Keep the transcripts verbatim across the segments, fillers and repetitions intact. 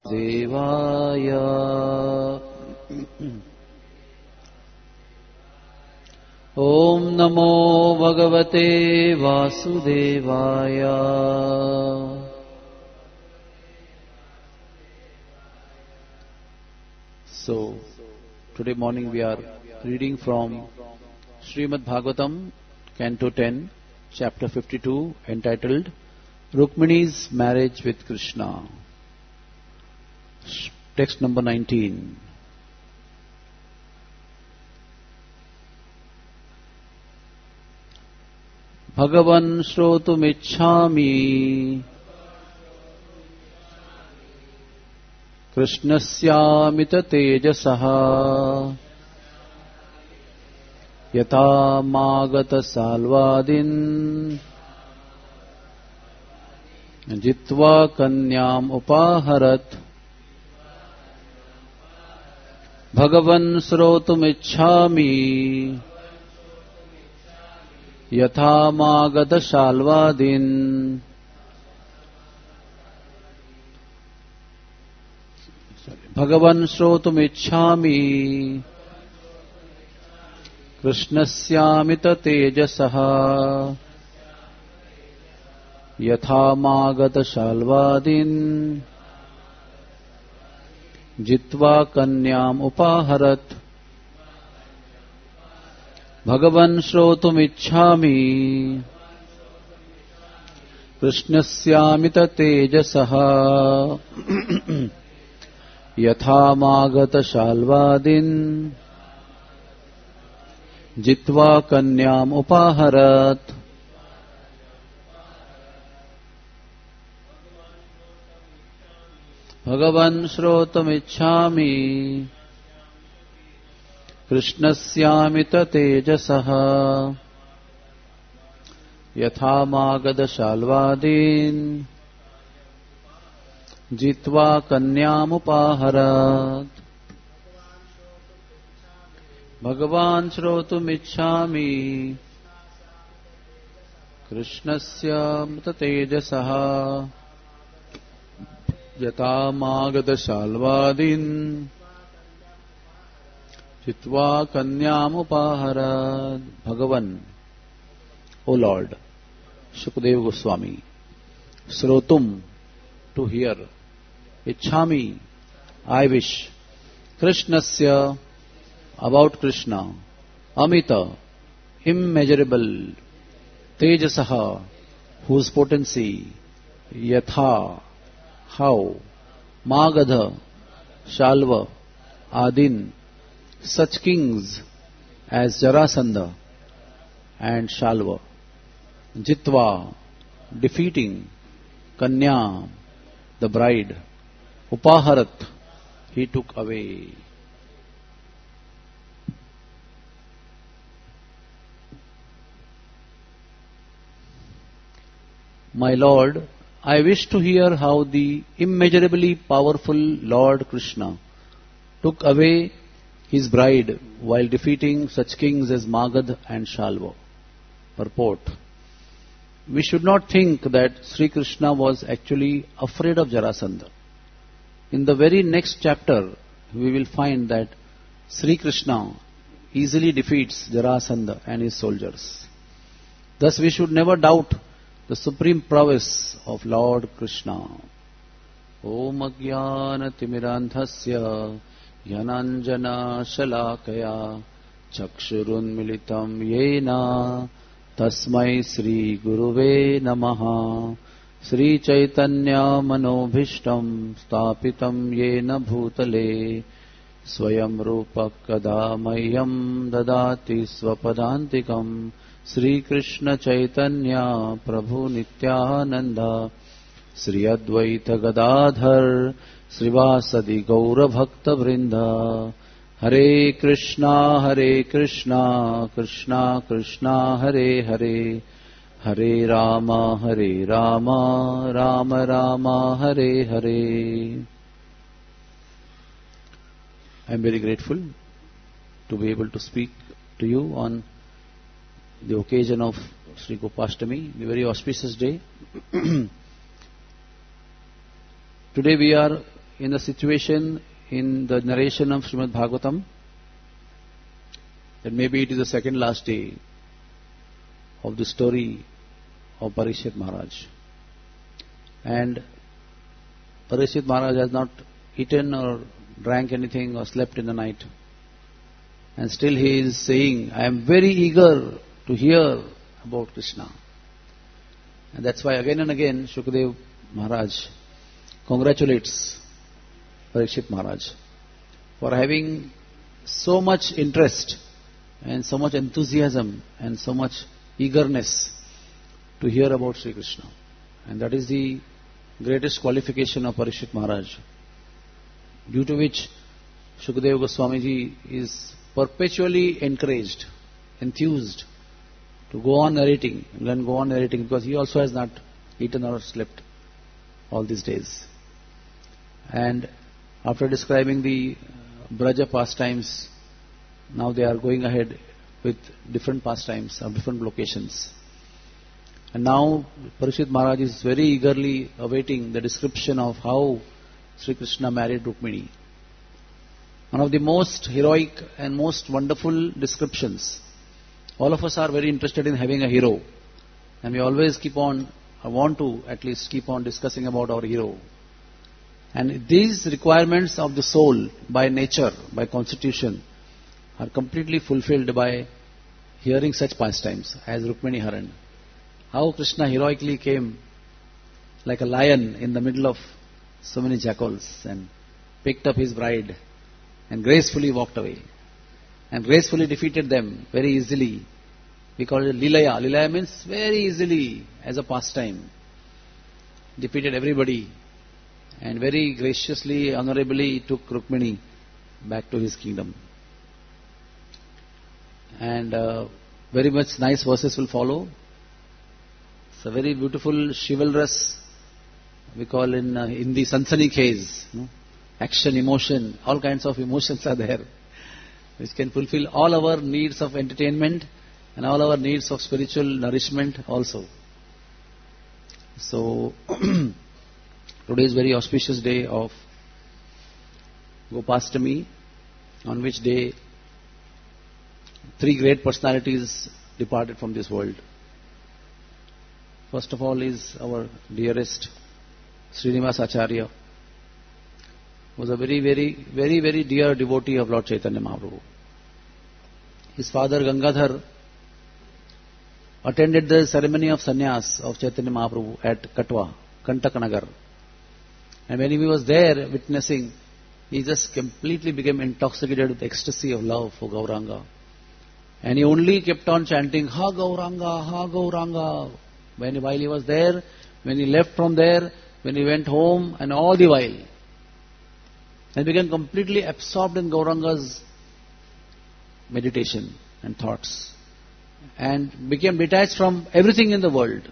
देवाय ओम नमो भगवते वासुदेवाय। So, today morning we are reading from Srimad Bhagavatam, Canto ten, Chapter fifty-two, entitled Rukmini's Marriage with Krishna. Text number nineteen. Bhagavan shrotumicchami Krishnasya tejasaha yata magata salvadin jitva kanyam upaharat. Bhagavan shrotumicchami यथा मागध शाल्वादीन भगवन् श्रोतुमिच्छामि कृष्णस्यामित तेजसः यथा मागध शाल्वादीन जित्वा कन्याम उपाहरत. भगवन् श्रोतुमिच्छामि कृष्णस्यामित तेजसः यथा मागध शाल्वादीन जित्वा कन्याम उपाहरत. भगवन् श्रोतुमिच्छामि कृष्णस्यामित तेजसः यथा मागध शाल्वादीन जित्वा कन्यामुपाहरत. भगवान् श्रोतुमिच्छामि कृष्णस्यामित तेजसः यथा मागध शाल्वादीन जित्वा कन्यामुपाहरत. भगवन, O Lord, Shukadeva Goswami, Srotum, to hear, Ichhami, I wish, Krishnasya, about Krishna, Amita, immeasurable, Tejasaha, whose potency, Yatha, how, Magadha, Shalva, Adin, such kings as Jarasandha and Shalva, Jitva, defeating, Kanya, the bride, Upaharat, he took away. My Lord, I wish to hear how the immeasurably powerful Lord Krishna took away his bride while defeating such kings as Magad and Shalva. Purport: we should not think that Sri Krishna was actually afraid of Jarasandha. In the very next chapter, we will find that Sri Krishna easily defeats Jarasandha and his soldiers. Thus we should never doubt the supreme prowess of Lord Krishna. Om Ajnana Timiranthasya Yananjana Shalakaya Chakshurunmilitam Yena Tasmai Sri Guruve Namaha. Sri Chaitanya Manobhishtam Stapitam Yena Bhutale Swayam Rupa Kadamayam Dadati Swapadantikam. Sri Krishna Chaitanya Prabhu Nityananda Sri Advaita Gadadhar Srivasadi Gaura Bhakta Vrinda. Hare Krishna Hare Krishna Krishna Krishna Hare Hare Hare Rama Hare Rama Rama Rama Hare Hare. I am very grateful to be able to speak to you on the occasion of Sri Gopashtami, the very auspicious day. Today we are in the situation in the narration of Srimad Bhagavatam that maybe it is the second last day of the story of Parikshit Maharaj. And Parikshit Maharaj has not eaten or drank anything or slept in the night. And still he is saying, I am very eager to hear about Krishna. And that's why again and again Shukadeva Maharaj congratulates Parikshit Maharaj for having so much interest and so much enthusiasm and so much eagerness to hear about Sri Krishna. And that is the greatest qualification of Parikshit Maharaj, due to which Shukadeva Goswami Ji is perpetually encouraged, enthused to go on narrating, and then go on narrating, because he also has not eaten or slept all these days. And after describing the Braja pastimes, now they are going ahead with different pastimes of different locations. And now Parikshit Maharaj is very eagerly awaiting the description of how Sri Krishna married Rukmini. One of the most heroic and most wonderful descriptions. All of us are very interested in having a hero. And we always keep on, I want to at least keep on discussing about our hero. And these requirements of the soul by nature, by constitution, are completely fulfilled by hearing such pastimes as Rukmini Haran. How Krishna heroically came like a lion in the middle of so many jackals and picked up his bride and gracefully walked away and gracefully defeated them very easily. We call it Lilaya. Lilaya means very easily, as a pastime. Defeated everybody and very graciously, honorably took Rukmini back to his kingdom. And uh, very much nice verses will follow. It's a very beautiful chivalrous, we call in uh, in the Sansani case, you know, action, emotion, all kinds of emotions are there, which can fulfill all our needs of entertainment and all our needs of spiritual nourishment also. So, today is very auspicious day of Gopastami, on which day three great personalities departed from this world. First of all is our dearest Srinivas Acharya, who was a very, very, very, very dear devotee of Lord Chaitanya Mahaprabhu. His father Gangadhar attended the ceremony of sannyas of Chaitanya Mahaprabhu at Katwa, Kantakanagar. And when he was there witnessing, he just completely became intoxicated with ecstasy of love for Gauranga. And he only kept on chanting, Ha Gauranga, Ha Gauranga. When, while he was there, when he left from there, when he went home, and all the while. And became completely absorbed in Gauranga's meditation and thoughts. And became detached from everything in the world.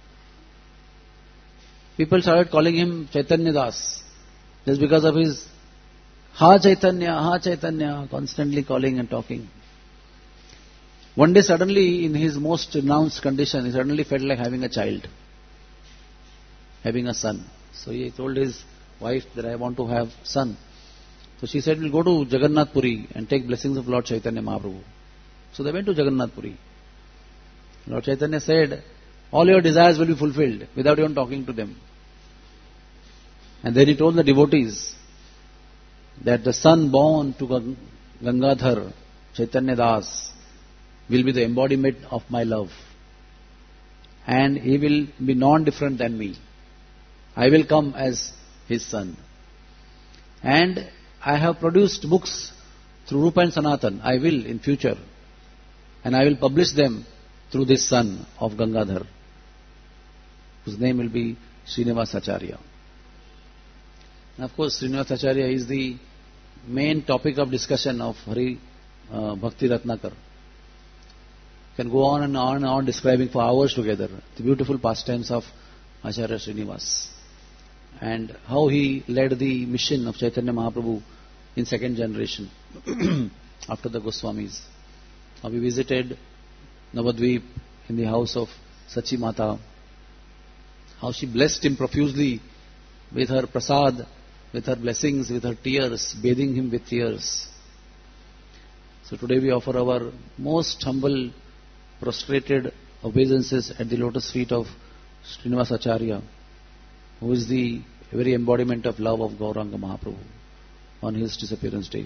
People started calling him Chaitanya Das, just because of his Ha Chaitanya, Ha Chaitanya, constantly calling and talking. One day suddenly, in his most renounced condition, he suddenly felt like having a child, having a son. So he told his wife that I want to have son. So she said, we'll go to Jagannath Puri and take blessings of Lord Chaitanya Mahaprabhu. So they went to Jagannath Puri. Lord Chaitanya said, all your desires will be fulfilled without even talking to them. And then he told the devotees that the son born to Gangadhar, Chaitanya Das, will be the embodiment of my love. And he will be non-different than me. I will come as his son. And I have produced books through Rupa and Sanatan. I will in future. And I will publish them through this son of Gangadhar, whose name will be Srinivas Acharya. And of course, Srinivas Acharya is the main topic of discussion of Hari uh, Bhakti Ratnakar. Can go on and on and on describing for hours together the beautiful pastimes of Acharya Srinivas and how he led the mission of Chaitanya Mahaprabhu in second generation after the Goswamis. How he visited Navadvip in the house of Sachi Mata, how she blessed him profusely with her prasad with her blessings, with her tears, bathing him with tears. So today we offer our most humble, prostrated obeisances at the lotus feet of Srinivas Acharya, who is the very embodiment of love of Gauranga Mahaprabhu on his disappearance day.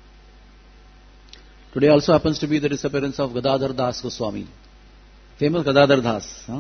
Today also happens to be the disappearance of Gadadhar Das Goswami, famous Gadadhar Das. Huh?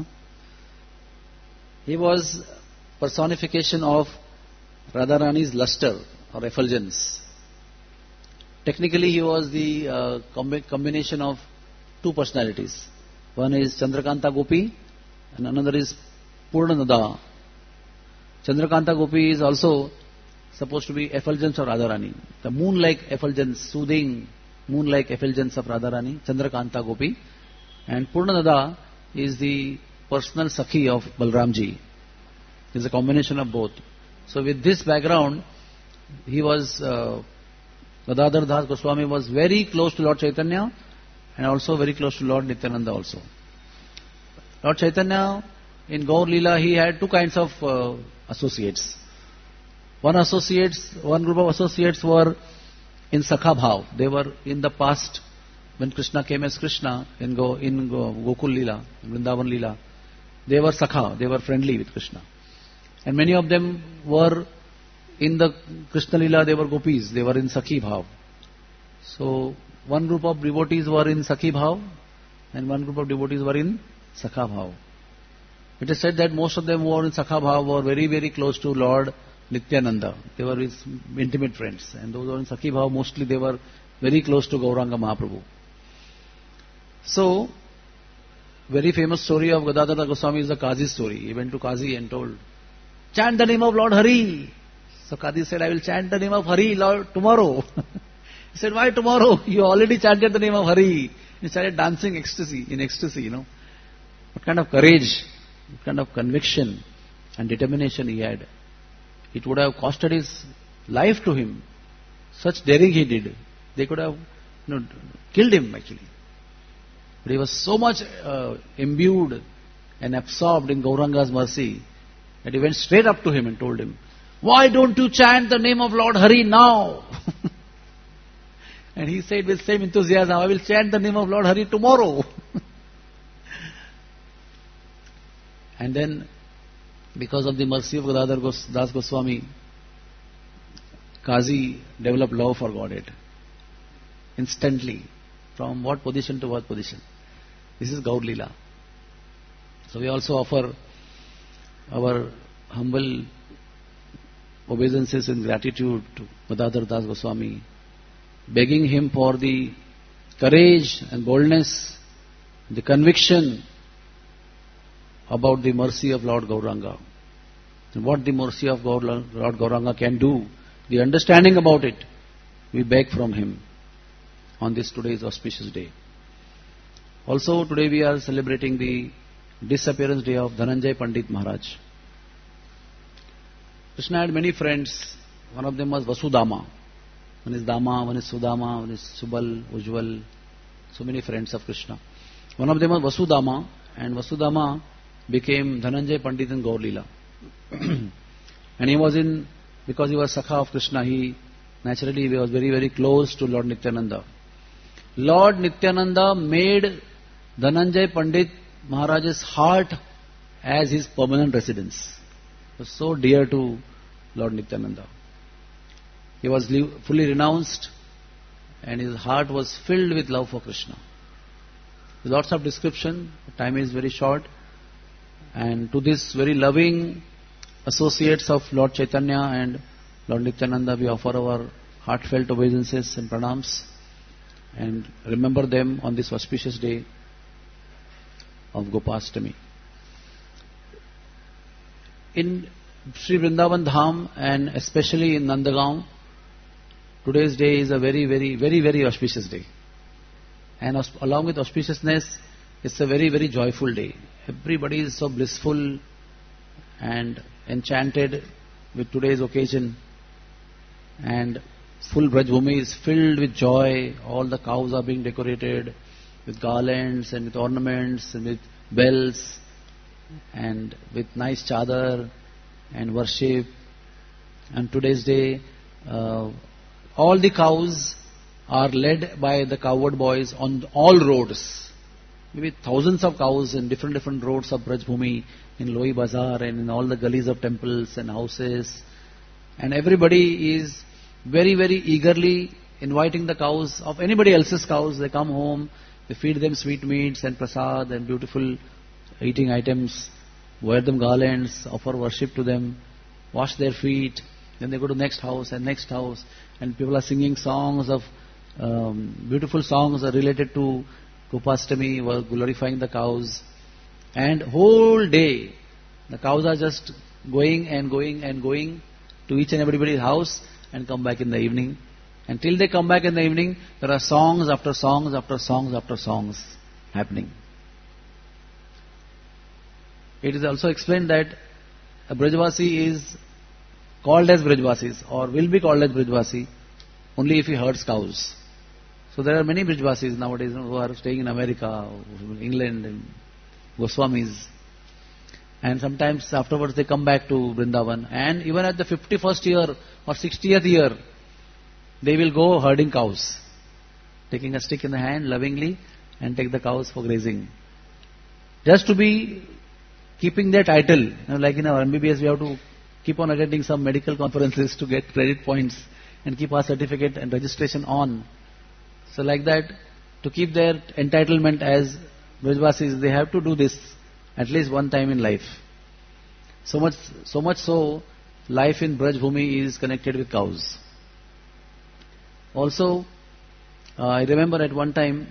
He was personification of Radharani's luster or effulgence. Technically he was the uh, combi- combination of two personalities. One is Chandrakanta Gopi and another is Purnanada. Chandrakanta Gopi is also supposed to be effulgence of Radharani. The moon-like effulgence, soothing moon-like effulgence of Radharani, Chandrakanta Gopi. And Purnanada is the personal Sakhi of Balramji. It's a combination of both. So with this background, he was, uh, Gadadhar Das Goswami was very close to Lord Chaitanya and also very close to Lord Nityananda also. Lord Chaitanya, in Gaur Leela, he had two kinds of uh, associates. One associates, one group of associates were in Sakha Bhav. They were in the past, when Krishna came as Krishna, in, Go, in Go, Gokul Leela, in Vrindavan Leela, they were Sakha, they were friendly with Krishna. And many of them were in the Krishna Leela, they were gopis, they were in Sakhi Bhav. So, one group of devotees were in Sakhi Bhav, and one group of devotees were in Sakha Bhav. It is said that most of them who were in Sakha Bhav were very, very close to Lord Nityananda. They were his intimate friends. And those who were in Sakhi Bhav, mostly they were very close to Gauranga Mahaprabhu. So, very famous story of Gadadhar Goswami is the Qazi story. He went to Qazi and told, chant the name of Lord Hari. So Qazi said, I will chant the name of Hari Lord tomorrow. He said, why tomorrow? You already chanted the name of Hari. He started dancing ecstasy, in ecstasy, you know. What kind of courage, what kind of conviction and determination he had. It would have costed his life to him. Such daring he did. They could have, you know, killed him actually. But he was so much uh, imbued and absorbed in Gauranga's mercy that he went straight up to him and told him, why don't you chant the name of Lord Hari now? And he said with same enthusiasm, I will chant the name of Lord Hari tomorrow. And then, because of the mercy of Gadadhar Das Goswami, Qazi developed love for Godhead. Instantly. From what position to what position? This is Gaur Leela. So we also offer our humble obeisances and gratitude to Gadadhar Das Goswami, begging him for the courage and boldness, the conviction about the mercy of Lord Gauranga. And what the mercy of Lord Gauranga can do, the understanding about it, we beg from him on this today's auspicious day. Also today we are celebrating the disappearance day of Dhananjay Pandit Maharaj. Krishna had many friends. One of them was Vasudama. One is Dama, one is Sudama, one is Subal, Ujjwal. So many friends of Krishna. One of them was Vasudama, and Vasudama became Dhananjay Pandit in Gaur Leela. And he was in, because he was Sakha of Krishna, he naturally he was very, very close to Lord Nityananda. Lord Nityananda made Dhananjay Pandit Maharaj's heart as his permanent residence. It was so dear to Lord Nityananda. He was fully renounced and his heart was filled with love for Krishna. With lots of description, time is very short, and to this very loving associates of Lord Chaitanya and Lord Nityananda, we offer our heartfelt obeisances and pranams and remember them on this auspicious day of Gopastami. In Sri Vrindavan Dham and especially in Nandagaon, today's day is a very, very, very, very auspicious day. And along with auspiciousness, it's a very, very joyful day. Everybody is so blissful and enchanted with today's occasion. And full Brajbhumi is filled with joy. All the cows are being decorated with garlands and with ornaments and with bells and with nice chadar and worship And today's day, uh, all the cows are led by the cowherd boys on all roads. Maybe thousands of cows in different different roads of Braj Bhumi, in Loi Bazaar and in all the gullies of temples and houses. And everybody is very, very eagerly inviting the cows of anybody else's cows. They come home, they feed them sweet meats and prasad and beautiful eating items, wear them garlands, offer worship to them, wash their feet. Then they go to next house and next house, and people are singing songs of um, beautiful songs are related to Gopastami, were glorifying the cows. And whole day, the cows are just going and going and going to each and everybody's house and come back in the evening. And till they come back in the evening, there are songs after songs after songs after songs happening. It is also explained that a Brajvasi is called as Brajvasis or will be called as Brajvasi only if he herds cows. So there are many Brajvasis nowadays who are staying in America, England, and Goswamis. And sometimes afterwards they come back to Vrindavan. And even at the fifty-first year or sixtieth year, they will go herding cows, taking a stick in the hand lovingly and take the cows for grazing. Just to be keeping their title. You know, like in our M B B S, we have to keep on attending some medical conferences to get credit points and keep our certificate and registration on. So like that, to keep their entitlement as Brajvasis, they have to do this at least one time in life. So much, so much so, life in Braj Bhumi is connected with cows. Also, uh, I remember at one time,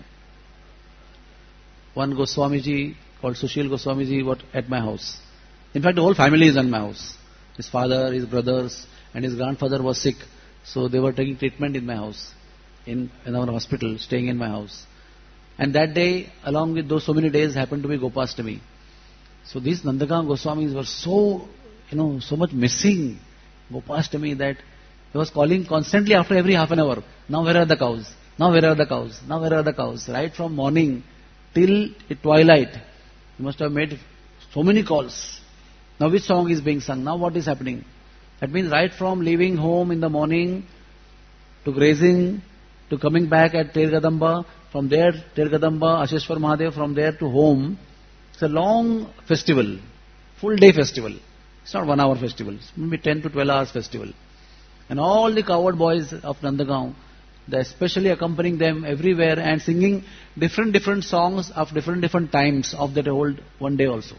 one Goswamiji called Sushil Goswamiji was at my house. In fact, the whole family is in my house. His father, his brothers, and his grandfather was sick. So they were taking treatment in my house, in, in our hospital, staying in my house. And that day, along with those so many days, happened to be Gopastami. So these Nandagaon Goswamis were so, you know, so much missing Gopastami that he was calling constantly after every half an hour. Now where are the cows? Now where are the cows? Now where are the cows? Right from morning till twilight. He must have made so many calls. Now which song is being sung? Now what is happening? That means right from leaving home in the morning to grazing, to coming back at Tergadamba, from there Tergadamba, Asheshwar Mahadev, from there to home. It's a long festival, full day festival. It's not one hour festival. It's maybe ten to twelve hours festival. And all the cowherd boys of Nandagaon, they especially accompanying them everywhere and singing different different songs of different different times of that whole one day also.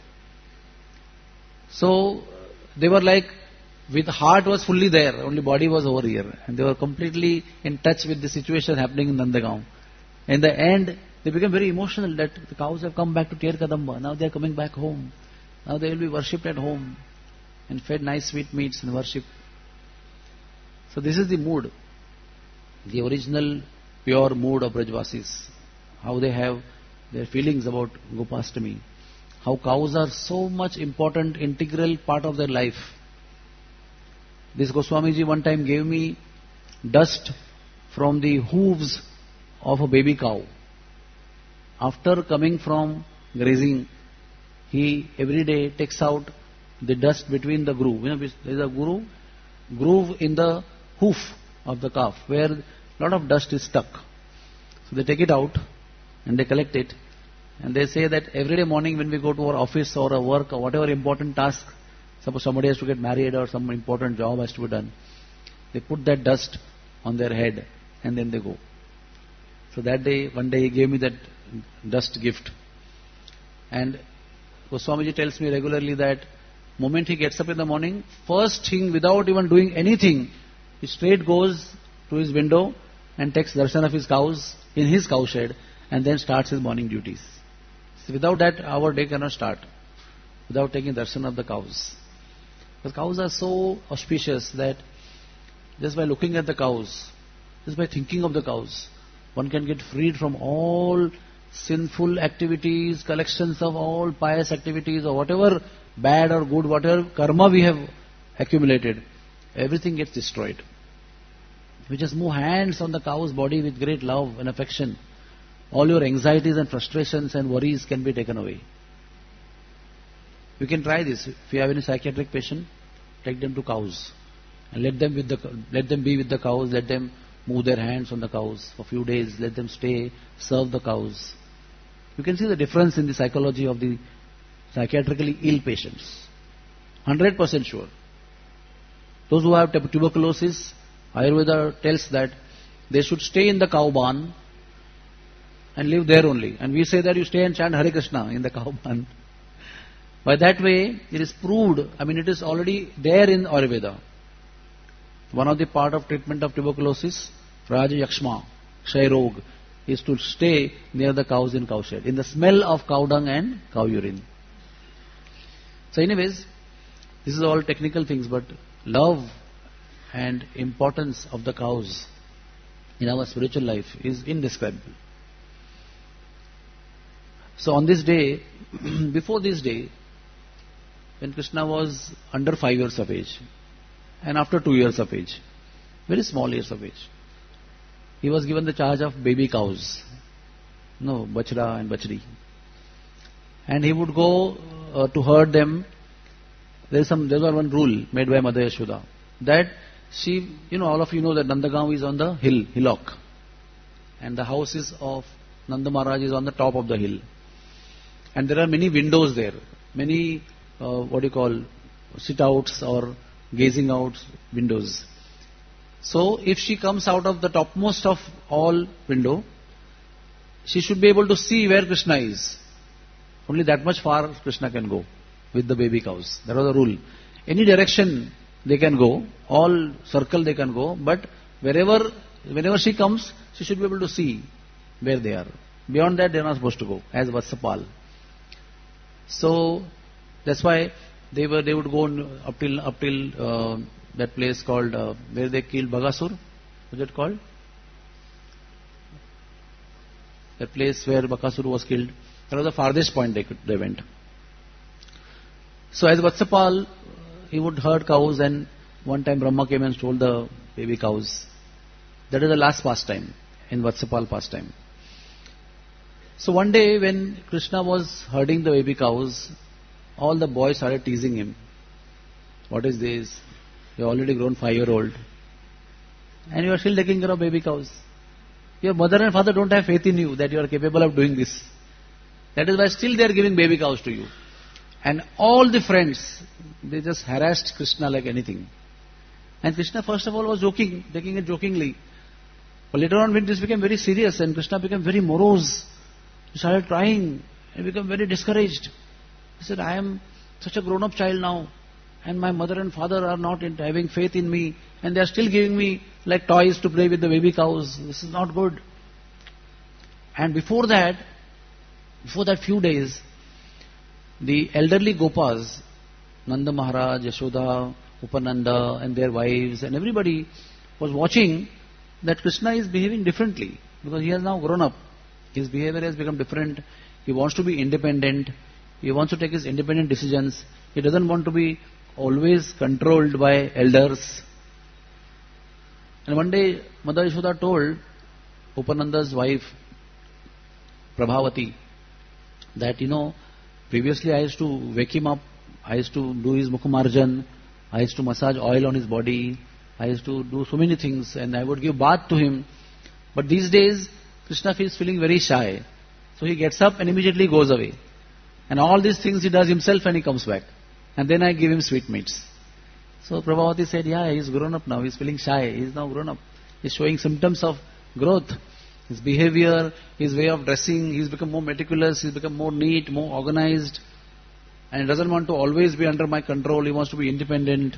So they were like, with heart was fully there, only body was over here. And they were completely in touch with the situation happening in Nandagaon. In the end, they became very emotional that the cows have come back to Ter Kadamba. Now they are coming back home. Now they will be worshipped at home and fed nice sweet meats and worship. So this is the mood, the original pure mood of Brajvasis. How they have their feelings about Gopastami. How cows are so much important, integral part of their life. This Goswamiji one time gave me dust from the hooves of a baby cow. After coming from grazing, he every day takes out the dust between the groove. You know, there is a groove, groove in the hoof of the calf where a lot of dust is stuck. So they take it out and they collect it. And they say that every day morning when we go to our office or a work or whatever important task, suppose somebody has to get married or some important job has to be done, they put that dust on their head and then they go. So that day, one day he gave me that dust gift. And Goswamiji tells me regularly that moment he gets up in the morning, first thing without even doing anything, he straight goes to his window and takes darshan of his cows in his cow shed and then starts his morning duties. So without that, our day cannot start, without taking darshan of the cows. Because cows are so auspicious that just by looking at the cows, just by thinking of the cows, one can get freed from all sinful activities, collections of all pious activities or whatever bad or good, whatever karma we have accumulated, everything gets destroyed. You just move hands on the cow's body with great love and affection. All your anxieties and frustrations and worries can be taken away. You can try this. If you have any psychiatric patient, take them to cows. And let them with the let them be with the cows. Let them move their hands on the cows for a few days. Let them stay, serve the cows. You can see the difference in the psychology of the psychiatrically ill patients. one hundred percent sure. Those who have tuberculosis, Ayurveda tells that they should stay in the cow barn and live there only. And we say that you stay and chant Hare Krishna in the cow barn. By that way, it is proved, I mean it is already there in Ayurveda. One of the part of treatment of tuberculosis, Raja Yakshma, Kshay Rog, is to stay near the cows in cowshed, in the smell of cow dung and cow urine. So anyways, this is all technical things, but love and importance of the cows in our spiritual life is indescribable. So on this day, before this day, when Krishna was under five years of age, and after two years of age, very small years of age, he was given the charge of baby cows, no, Bachra and Bachri. And he would go uh, to herd them. There is some, there was one rule made by Mother Yashoda, that she, you know, all of you know that Nandagaon is on the hill, hillock. And the houses of Nanda Maharaj is on the top of the hill. And there are many windows there, many, uh, what do you call, sit-outs or gazing out windows. So if she comes out of the topmost of all window, she should be able to see where Krishna is. Only that much far Krishna can go with the baby cows. That was the rule. Any direction they can go, all circle they can go, but wherever, whenever she comes, she should be able to see where they are. Beyond that, they are not supposed to go, as Vatsapal. So that's why they were, they would go up till up till uh, that place called uh, where they killed Bagasur. What's it called? That place where Bakasur was killed. That was the farthest point they could, they went. So as Vatsapal, he would herd cows, and one time Brahma came and stole the baby cows. That is the last pastime in Vatsapal pastime. So one day when Krishna was herding the baby cows, all the boys started teasing him. What is this? You are already grown five-year-old. And you are still taking care of baby cows. Your mother and father don't have faith in you that you are capable of doing this. That is why still they are giving baby cows to you. And all the friends, they just harassed Krishna like anything. And Krishna first of all was joking, taking it jokingly. But later on when this became very serious and Krishna became very morose, he started crying and became very discouraged. He said, I am such a grown-up child now, and my mother and father are not in, having faith in me, and they are still giving me like toys to play with the baby cows. This is not good. And before that, before that few days, the elderly Gopas, Nanda Maharaj, Yashoda, Upananda and their wives and everybody was watching that Krishna is behaving differently because he has now grown up. His behavior has become different. He wants to be independent. He wants to take his independent decisions. He doesn't want to be always controlled by elders. And one day, Mother Yashoda told Upananda's wife, Prabhavati, that, you know, previously I used to wake him up, I used to do his mukhamarjan, I used to massage oil on his body, I used to do so many things, and I would give bath to him. But these days, Krishna is feeling very shy. So he gets up and immediately goes away. And all these things he does himself and he comes back. And then I give him sweetmeats. So Prabhavati said, yeah, he's grown up now. He's feeling shy. He's now grown up. He's showing symptoms of growth. His behavior, his way of dressing, he's become more meticulous, he's become more neat, more organized. And he doesn't want to always be under my control. He wants to be independent.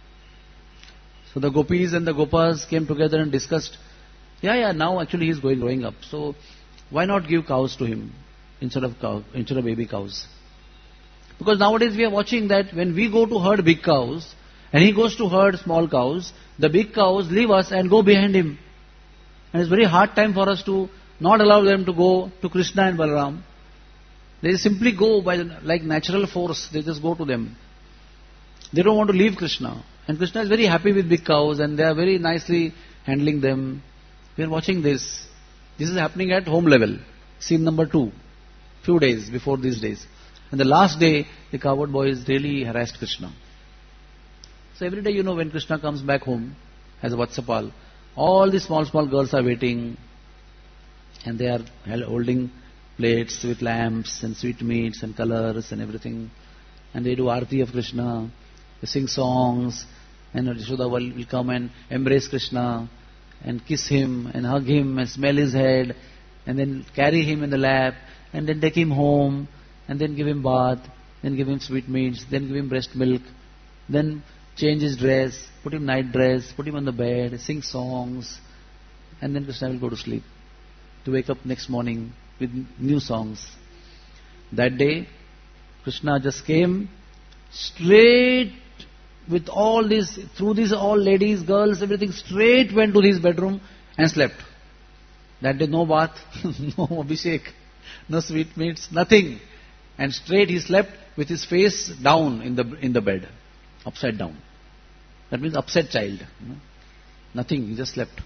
So the gopis and the gopas came together and discussed, yeah, yeah, now actually he's going growing up. So why not give cows to him instead of cow, instead of baby cows? Because nowadays we are watching that when we go to herd big cows and he goes to herd small cows, the big cows leave us and go behind him. And it's very hard time for us to not allow them to go to Krishna and Balaram. They simply go by the, like natural force, they just go to them. They don't want to leave Krishna. And Krishna is very happy with big cows and they are very nicely handling them. We are watching this. This is happening at home level. Scene number two. Few days before these days. And the last day, the cowherd boys really harassed Krishna. So every day, you know, when Krishna comes back home as a Vatsapal, all the small, small girls are waiting, and they are holding plates with lamps and sweetmeats and colors and everything. And they do Aarti of Krishna, they sing songs, and Yashoda will, will come and embrace Krishna and kiss him and hug him and smell his head and then carry him in the lap and then take him home and then give him bath, then give him sweetmeats, then give him breast milk, then change his dress, put him night dress, put him on the bed, sing songs, and then Krishna will go to sleep to wake up next morning with new songs. That day, Krishna just came straight with all this, through these all ladies, girls, everything, straight went to his bedroom and slept. That day no bath, no abhishek, no sweetmeats, nothing. And straight he slept with his face down in the in the bed, upside down. That means upset child. You know? Nothing, he just slept.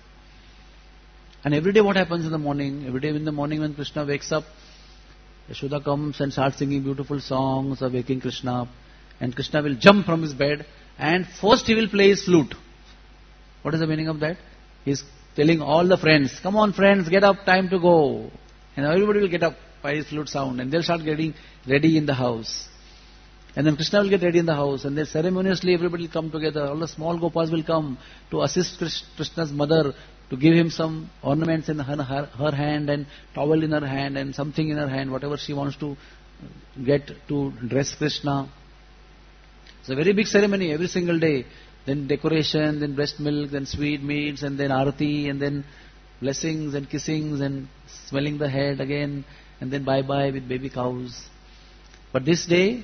And every day what happens in the morning? Every day in the morning when Krishna wakes up, Yashoda comes and starts singing beautiful songs of waking Krishna up. And Krishna will jump from his bed and first he will play his flute. What is the meaning of that? He is telling all the friends, come on friends, get up, time to go. And everybody will get up by his flute sound and they'll start getting ready in the house. And then Krishna will get ready in the house and then ceremoniously everybody will come together. All the small Gopas will come to assist Krishna's mother, to give him some ornaments in her, her, her hand and towel in her hand and something in her hand, whatever she wants to get to dress Krishna. It's a very big ceremony every single day. Then decoration, then breast milk, then sweet meats, and then arati, and then blessings and kissings and smelling the head again, and then bye-bye with baby cows. But this day,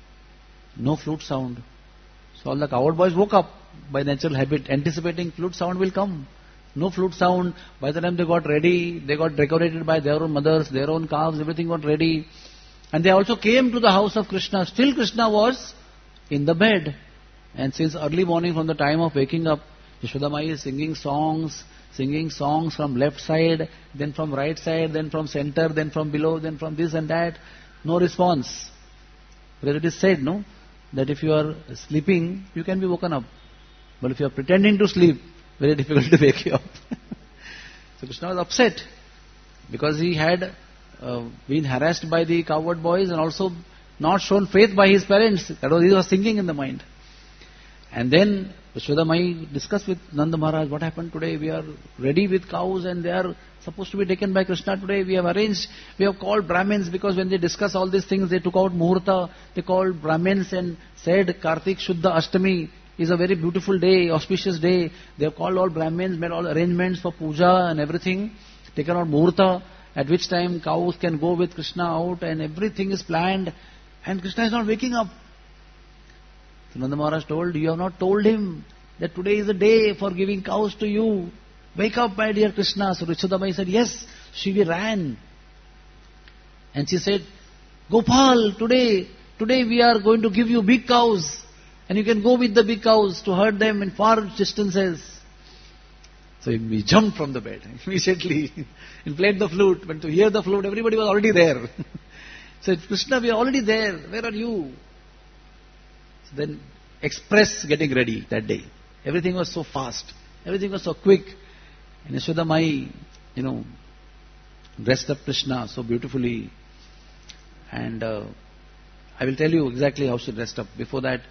no flute sound. So all the cowherd boys woke up by natural habit, anticipating flute sound will come. No flute sound. By the time they got ready, they got decorated by their own mothers, their own calves, everything got ready. And they also came to the house of Krishna. Still Krishna was in the bed. And since early morning, from the time of waking up, Yashoda Mai is singing songs, singing songs from left side, then from right side, then from center, then from below, then from this and that. No response. Because it is said, no, that if you are sleeping, you can be woken up. But if you are pretending to sleep, very difficult to wake you up. So Krishna was upset because he had uh, been harassed by the cowherd boys and also not shown faith by his parents. That was he was thinking in the mind. And then Yashoda Mai discussed with Nanda Maharaj, what happened today? We are ready with cows and they are supposed to be taken by Krishna today. We have arranged, we have called Brahmins because when they discuss all these things, they took out Muhurta, they called Brahmins and said Kartik Shuddha Ashtami is a very beautiful day, auspicious day. They have called all Brahmins, made all arrangements for puja and everything, taken out Muhurta, at which time cows can go with Krishna out and everything is planned. And Krishna is not waking up. So Nanda Maharaj told, you have not told him that today is a day for giving cows to you. Wake up, my dear Krishna. So Yashoda Mai said, yes. She ran. And she said, Gopal, today, today we are going to give you big cows. And you can go with the big cows to herd them in far distances. So he jumped from the bed immediately. He played the flute. When to hear the flute, everybody was already there. Said, Krishna, we are already there. Where are you? So then express getting ready that day. Everything was so fast. Everything was so quick. And Yashoda Mai, you know, dressed up Krishna so beautifully. And uh, I will tell you exactly how she dressed up. Before that,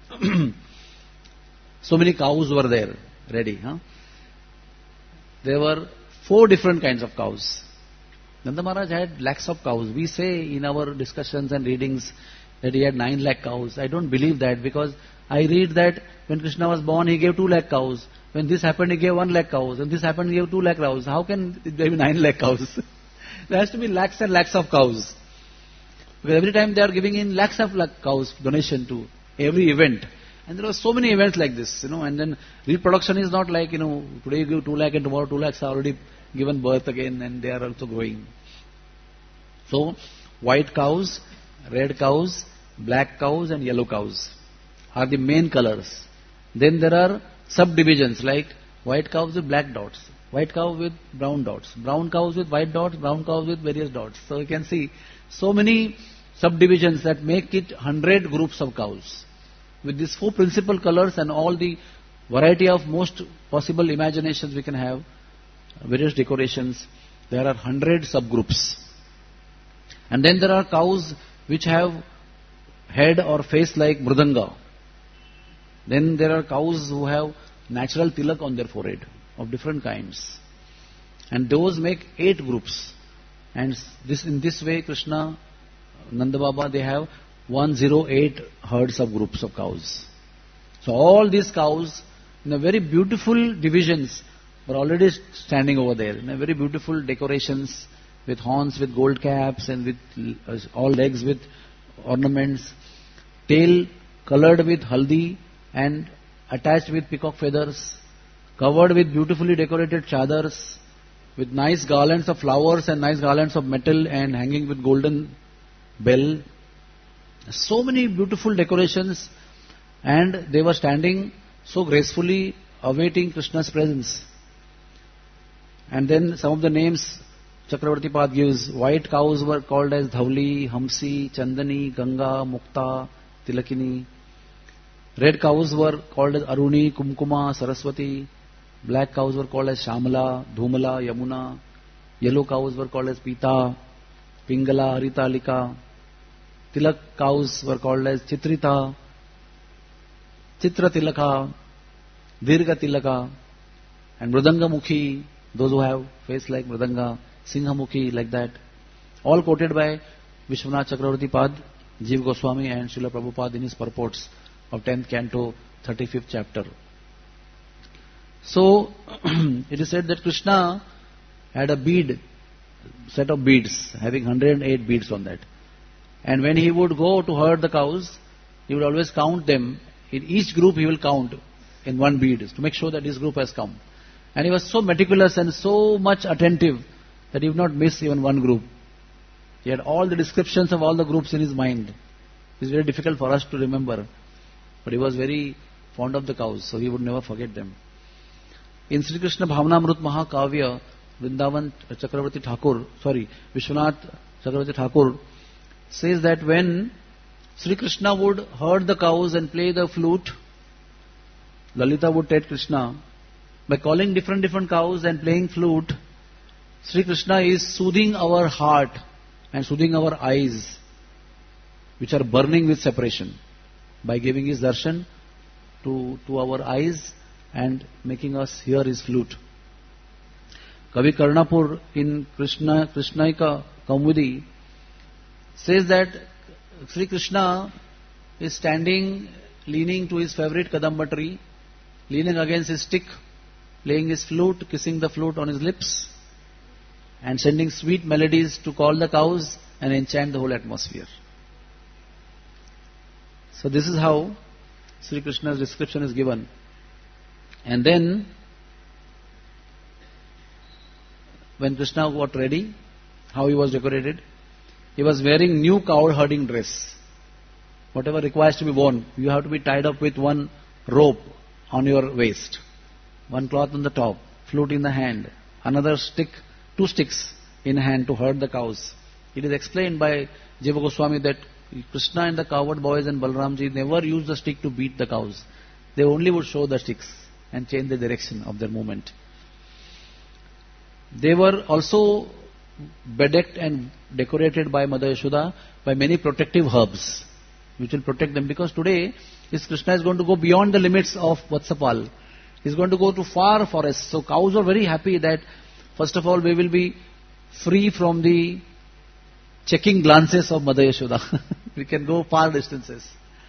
so many cows were there, ready. Huh? There were four different kinds of cows. Nanda Maharaj had lakhs of cows. We say in our discussions and readings that he had nine lakh cows. I don't believe that because I read that when Krishna was born, he gave two lakh cows. When this happened, he gave one lakh cows. When this happened, he gave two lakh cows. How can there be nine lakh cows? There has to be lakhs and lakhs of cows. Because every time they are giving in lakhs of lakh cows donation to every event. And there are so many events like this, you know, and then reproduction is not like, you know, today you give two lakh and tomorrow two lakhs are already given birth again and they are also growing. So, white cows, red cows, black cows and yellow cows are the main colors. Then there are subdivisions like white cows with black dots, white cow with brown dots, brown cows with white dots, brown cows with various dots. So you can see so many subdivisions that make it one hundred groups of cows. with these four principal colors and all the variety of most possible imaginations we can have, various decorations, there are hundred subgroups. And then there are cows which have head or face like mridanga. Then there are cows who have natural tilak on their forehead of different kinds. And those make eight groups. And this in this way Krishna, Nanda Baba, they have one hundred eight herds of groups of cows. So all these cows in a very beautiful divisions were already standing over there, in a very beautiful decorations with horns, with gold caps and with uh, all legs with ornaments, tail colored with haldi and attached with peacock feathers, covered with beautifully decorated chadars, with nice garlands of flowers and nice garlands of metal and hanging with golden bell. So many beautiful decorations, and they were standing so gracefully awaiting Krishna's presence. And then some of the names Chakravarti Pad gives. White cows were called as Dhauli, Hamsi, Chandani, Ganga, Mukta, Tilakini. Red cows were called as Aruni, Kumkuma, Saraswati. Black cows were called as Shamala, Dhumala, Yamuna. Yellow cows were called as Pita, Pingala, Haritalika. Tilak cows were called as Chitrita, Chitra Tilaka, Dirga Tilaka, and Mridanga Mukhi, those who have face like Mridanga, Singha Mukhi, like that. All quoted by Vishwanath Chakravarti Pad, Jiva Goswami and Srila Prabhupada in his purports of tenth canto, thirty-fifth chapter. So, it is said that Krishna had a bead, set of beads, having one hundred eight beads on that. And when he would go to herd the cows, he would always count them. In each group he will count in one bead to make sure that this group has come. And he was so meticulous and so much attentive that he would not miss even one group. He had all the descriptions of all the groups in his mind. It's very difficult for us to remember. But he was very fond of the cows, so he would never forget them. In Sri Krishna Bhavnamrut Mahakavya, Vrindavan Chakravarti Thakur, sorry, Vishwanath Chakravarti Thakur says that when Sri Krishna would herd the cows and play the flute, Lalita would tell Krishna, by calling different different cows and playing flute, Sri Krishna is soothing our heart and soothing our eyes, which are burning with separation, by giving his darshan to, to our eyes and making us hear his flute. Kavi Karnapur in Krishna Krishnaika Kaumudi says that Sri Krishna is standing, leaning to his favorite Kadamba tree, leaning against his stick, playing his flute, kissing the flute on his lips, and sending sweet melodies to call the cows and enchant the whole atmosphere. So this is how Sri Krishna's description is given. And then, when Krishna got ready, how he was decorated, he was wearing new cow herding dress. Whatever requires to be worn, you have to be tied up with one rope on your waist, one cloth on the top, flute in the hand, another stick, two sticks in hand to herd the cows. It is explained by Jiva Goswami that Krishna and the cowherd boys and Balramji never used the stick to beat the cows. They only would show the sticks and change the direction of their movement. They were also bedecked and decorated by Mother Yashoda by many protective herbs, which will protect them, because today this Krishna is going to go beyond the limits of Vatsapal. He is going to go to far forests. So cows are very happy that first of all we will be free from the checking glances of Mother Yashoda. We can go far distances.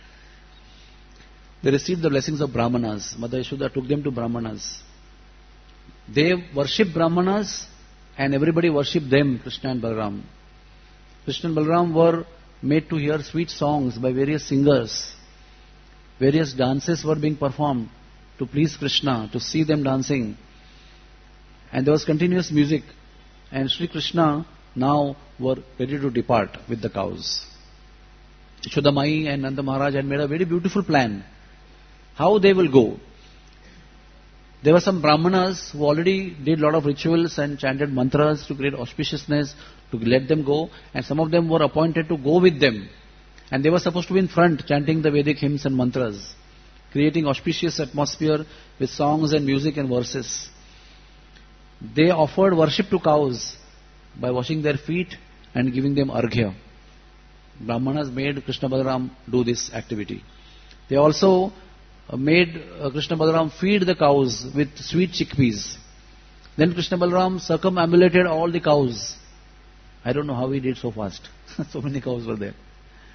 They received the blessings of Brahmanas. Mother Yashoda took them to Brahmanas. They worshipped Brahmanas and everybody worshipped them, Krishna and Balaram. Krishna and Balaram were made to hear sweet songs by various singers. Various dances were being performed to please Krishna, to see them dancing. And there was continuous music. And Sri Krishna now were ready to depart with the cows. Yashoda Mai and Nanda Maharaj had made a very beautiful plan. How they will go. There were some Brahmanas who already did a lot of rituals and chanted mantras to create auspiciousness, to let them go. And some of them were appointed to go with them And they were supposed to be in front, chanting the Vedic hymns and mantras, creating auspicious atmosphere with songs and music and verses. They offered worship to cows by washing their feet and giving them arghya. Brahmanas made Krishna Balaram do this activity. They also made Krishna Balaram feed the cows with sweet chickpeas. Then Krishna Balaram circumambulated all the cows. I don't know how he did so fast. So many cows were there.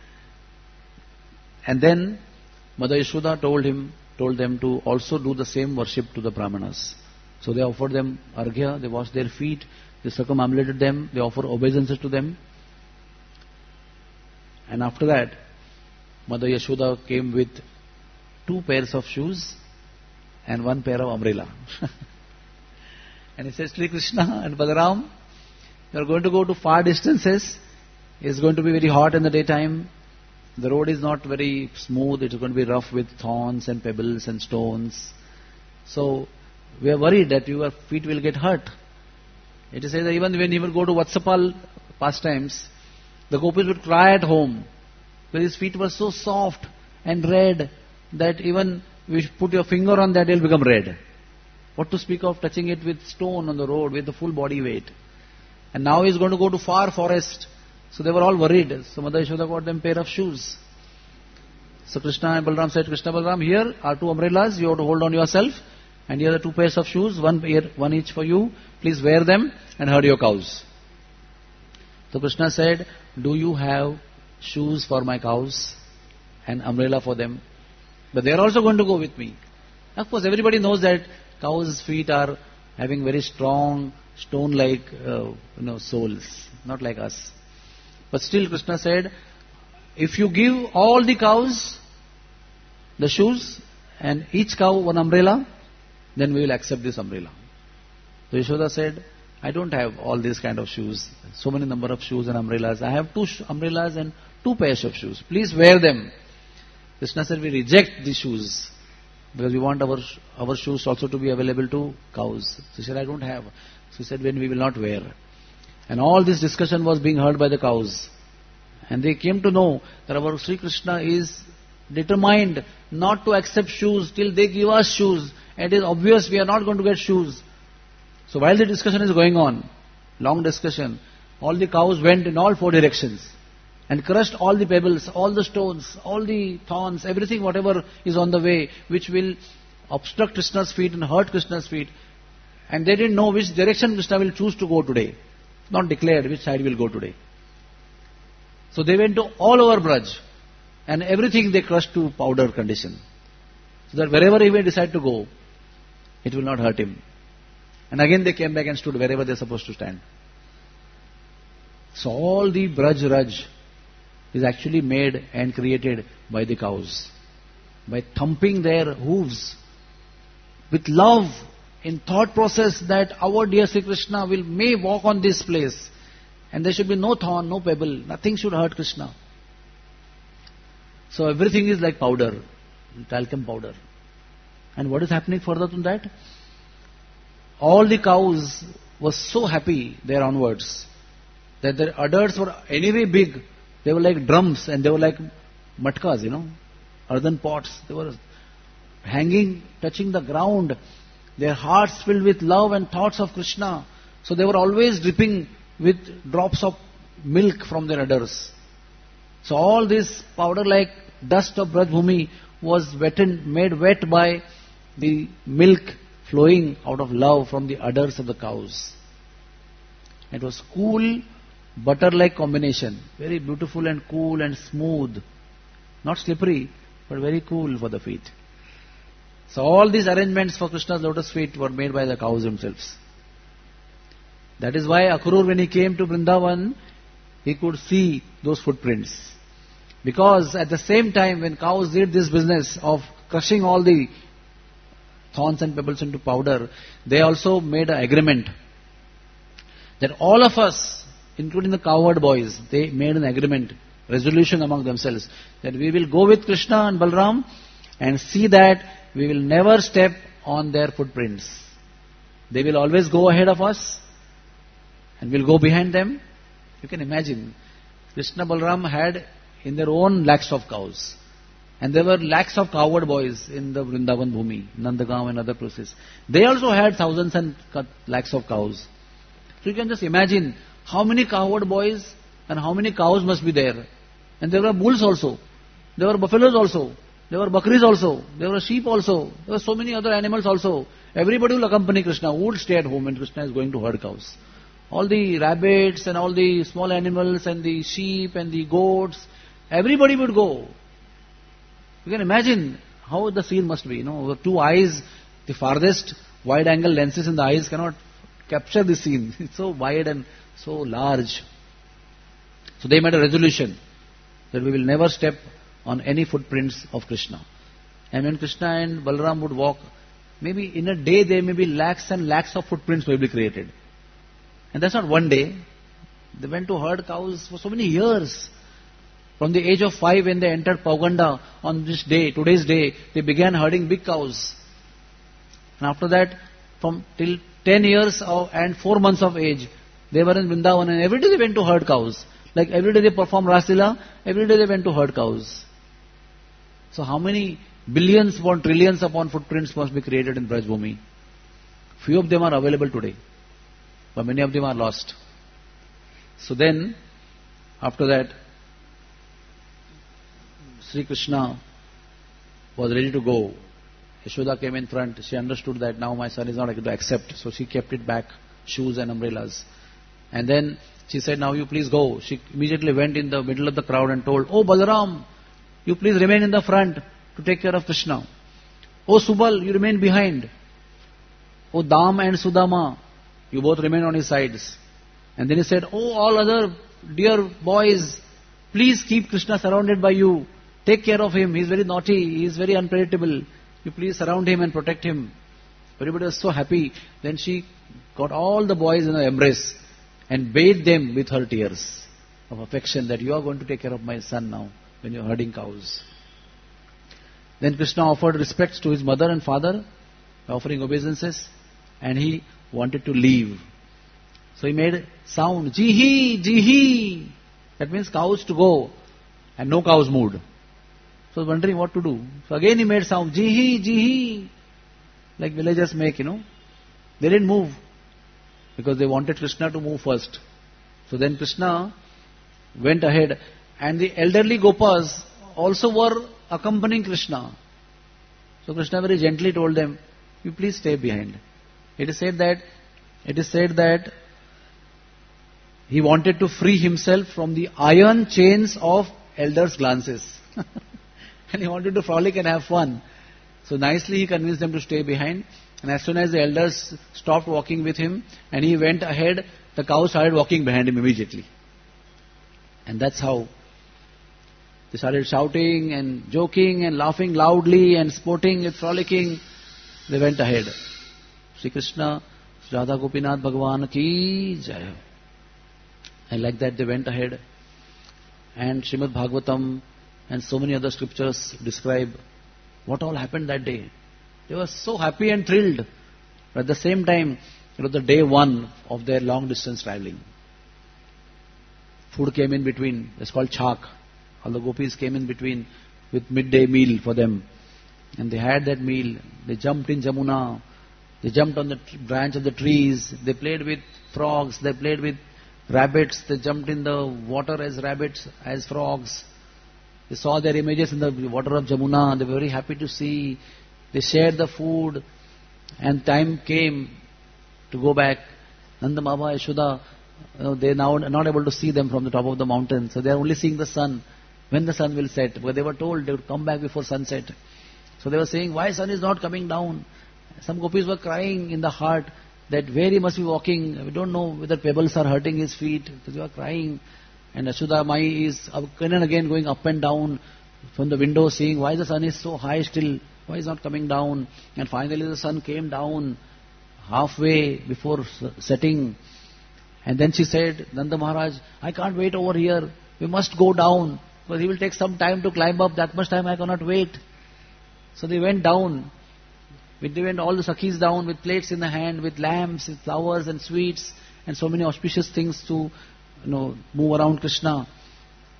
And then Mother Yashoda told him, told them to also do the same worship to the Brahmanas. So they offered them arghya, they washed their feet, they circumambulated them, they offered obeisances to them. And after that, Mother Yashoda came with two pairs of shoes and one pair of umbrella. And he says, Sri Krishna and Balaram, you are going to go to far distances. It's going to be very hot in the daytime. The road is not very smooth. It is going to be rough with thorns and pebbles and stones. So we are worried that your feet will get hurt. It is said that even when he would go to Vatsapal pastimes, the gopis would cry at home because his feet were so soft and red that even if you put your finger on that, it will become red. What to speak of touching it with stone on the road with the full body weight. And now he is going to go to far forest. So they were all worried. So Mother Yashoda got them a pair of shoes. So Krishna and Balaram said, Krishna Balaram, here are two umbrellas. You have to hold on yourself. And here are two pairs of shoes, one, pair, one each for you. Please wear them and herd your cows. So Krishna said, do you have shoes for my cows and umbrella for them? But they are also going to go with me. Of course, everybody knows that cows' feet are having very strong, stone-like uh, you know, soles, not like us. But still Krishna said, if you give all the cows the shoes and each cow one umbrella, then we will accept this umbrella. So Yashoda said, I don't have all these kind of shoes, so many number of shoes and umbrellas. I have two sh- umbrellas and two pairs of shoes. Please wear them. Krishna said, we reject the shoes because we want our our shoes also to be available to cows. So he said, I don't have. So he said, when we will not wear. And all this discussion was being heard by the cows. And they came to know that our Sri Krishna is determined not to accept shoes till they give us shoes. And it is obvious we are not going to get shoes. So while the discussion is going on, long discussion, all the cows went in all four directions and crushed all the pebbles, all the stones, all the thorns, everything whatever is on the way which will obstruct Krishna's feet and hurt Krishna's feet. And they didn't know which direction Krishna will choose to go today. Not declared which side will go today. So they went to all over Braj and everything they crushed to powder condition. So that wherever he may decide to go, it will not hurt him. And again they came back and stood wherever they are supposed to stand. So all the Braj Raj is actually made and created by the cows. By thumping their hooves with love in thought process that our dear Sri Krishna will may walk on this place and there should be no thorn, no pebble, nothing should hurt Krishna. So everything is like powder, talcum powder. And what is happening further than that? All the cows were so happy there onwards that their udders were anyway big. They were like drums and they were like matkas, you know, earthen pots. They were hanging, touching the ground. Their hearts filled with love and thoughts of Krishna. So they were always dripping with drops of milk from their udders. So all this powder-like dust of Braj Bhumi was wetted, made wet by the milk flowing out of love from the udders of the cows. It was cool, butter-like combination. Very beautiful and cool and smooth. Not slippery, but very cool for the feet. So all these arrangements for Krishna's lotus feet were made by the cows themselves. That is why Akrur, when he came to Vrindavan, he could see those footprints. Because at the same time when cows did this business of crushing all the thorns and pebbles into powder, they also made an agreement that all of us, including the cowherd boys, they made an agreement, resolution among themselves, that we will go with Krishna and Balram and see that we will never step on their footprints. They will always go ahead of us and we'll go behind them. You can imagine, Krishna Balram had in their own lakhs of cows. And there were lakhs of cowherd boys in the Vrindavan Bhumi, Nandagaon and other places. They also had thousands and lakhs of cows. So you can just imagine how many cowherd boys and how many cows must be there. And there were bulls also. There were buffaloes also. There were bakris also. There were sheep also. There were so many other animals also. Everybody will accompany Krishna. Who would stay at home when Krishna is going to herd cows? All the rabbits and all the small animals and the sheep and the goats, everybody would go. You can imagine how the scene must be. You know, with two eyes, the farthest wide angle lenses in the eyes cannot capture the scene. It's so wide and so large. So they made a resolution that we will never step on any footprints of Krishna. And when Krishna and Balaram would walk, maybe in a day there may be lakhs and lakhs of footprints will be created. And that's not one day. They went to herd cows for so many years. From the age of five when they entered Pauganda on this day, today's day, they began herding big cows. And after that, from till ten years of, and four months of age, they were in Vrindavan and every day they went to herd cows. Like every day they performed Raslila, every day they went to herd cows. So how many billions upon trillions upon footprints must be created in Braj Bhumi? Few of them are available today, but many of them are lost. So then, after that, Sri Krishna was ready to go. Yashoda came in front. She understood that now my son is not able to accept. So she kept it back, shoes and umbrellas. And then she said, now you please go. She immediately went in the middle of the crowd and told, oh Balaram, you please remain in the front to take care of Krishna. Oh Subal, you remain behind. Oh Dam and Sudama, you both remain on his sides. And then he said, oh all other dear boys, please keep Krishna surrounded by you. Take care of him. He is very naughty. He is very unpredictable. You please surround him and protect him. Everybody was so happy. Then she got all the boys in her embrace and bathed them with her tears of affection that you are going to take care of my son now when you are herding cows. Then Krishna offered respects to his mother and father, offering obeisances, and he wanted to leave. So he made sound, Jihi, Jihi. That means cows to go. And no cows moved. So he was wondering what to do. So again he made sound, Jihi, Jihi. Like villagers make, you know. They didn't move. Because they wanted Krishna to move first. So then Krishna went ahead. And the elderly Gopas also were accompanying Krishna. So Krishna very gently told them, you please stay behind. It is said that, it is said that he wanted to free himself from the iron chains of elders' glances. And he wanted to frolic and have fun. So nicely he convinced them to stay behind. And as soon as the elders stopped walking with him and he went ahead, the cows started walking behind him immediately. And that's how they started shouting and joking and laughing loudly and sporting and frolicking. They went ahead. Sri Krishna, Radha Gopinath Bhagavan ki jai. And like that they went ahead. And Srimad Bhagavatam and so many other scriptures describe what all happened that day. They were so happy and thrilled. But at the same time, it was the day one of their long distance traveling. Food came in between. It's called chak. All the gopis came in between with midday meal for them. And they had that meal. They jumped in Jamuna. They jumped on the branch of the trees. They played with frogs. They played with rabbits. They jumped in the water as rabbits, as frogs. They saw their images in the water of Jamuna. They were very happy to see. They shared the food. And time came to go back. Nanda Baba, Yashoda, you know, they now are not able to see them from the top of the mountain. So they are only seeing the sun. When the sun will set. But they were told they would come back before sunset. So they were saying, why sun is not coming down? Some gopis were crying in the heart that where he must be walking. We don't know whether pebbles are hurting his feet. So they were crying. And Yashoda Mai is again and again going up and down from the window seeing why the sun is so high still. Why is not coming down? And finally the sun came down halfway before setting. And then she said, Nanda Maharaj, I can't wait over here. We must go down. Because he will take some time to climb up. That much time I cannot wait. So they went down. They went all the Sakhis down with plates in the hand, with lamps, with flowers and sweets, and so many auspicious things to, you know, move around Krishna.